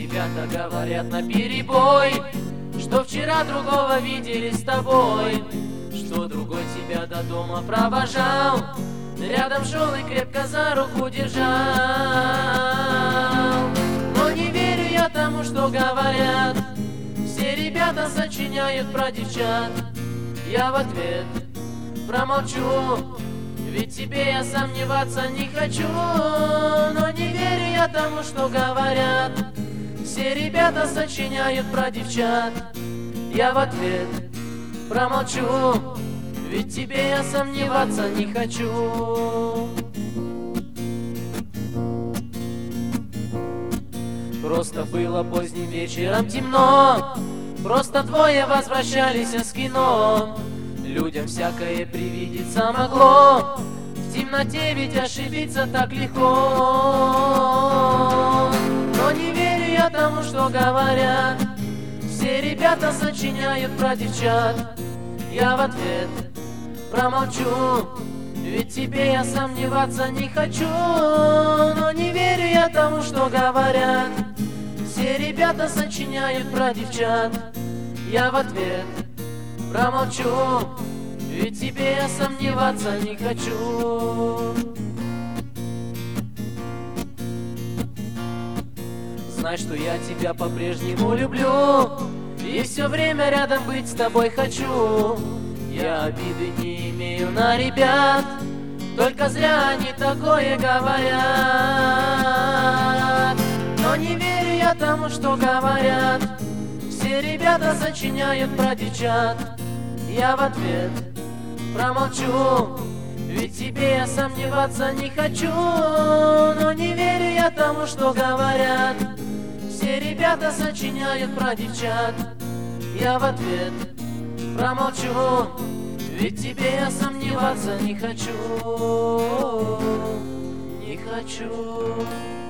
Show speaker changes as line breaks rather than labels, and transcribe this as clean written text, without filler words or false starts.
ребята говорят наперебой, что вчера другого видели с тобой, что другой тебя до дома провожал, рядом шел и крепко за руку держал. Но не верю я тому, что говорят, все ребята сочиняют про девчат. Я в ответ промолчу, ведь тебе я сомневаться не хочу. Но не верю я тому, что говорят, все ребята сочиняют про девчат. Я в ответ промолчу, ведь тебе я сомневаться не хочу. Просто было поздним вечером темно, просто двое возвращались с кино. Людям всякое привидеться могло, в темноте ведь ошибиться так легко. Но не верю я тому, что говорят, все ребята сочиняют про девчат. Я в ответ промолчу, ведь тебе я сомневаться не хочу. Но не верю я тому, что говорят, все ребята сочиняют про девчат. Я в ответ промолчу, ведь тебе я сомневаться не хочу. Знай, что я тебя по-прежнему люблю, и все время рядом быть с тобой хочу. Я обиды не имею на ребят, только зря они такое говорят. Но не верю я тому, что говорят, все ребята сочиняют про девчат. Я в ответ промолчу, ведь тебе я сомневаться не хочу. Но не верю я тому, что говорят, все ребята сочиняют про девчат. Я в ответ промолчу, ведь тебе я сомневаться не хочу. Не хочу.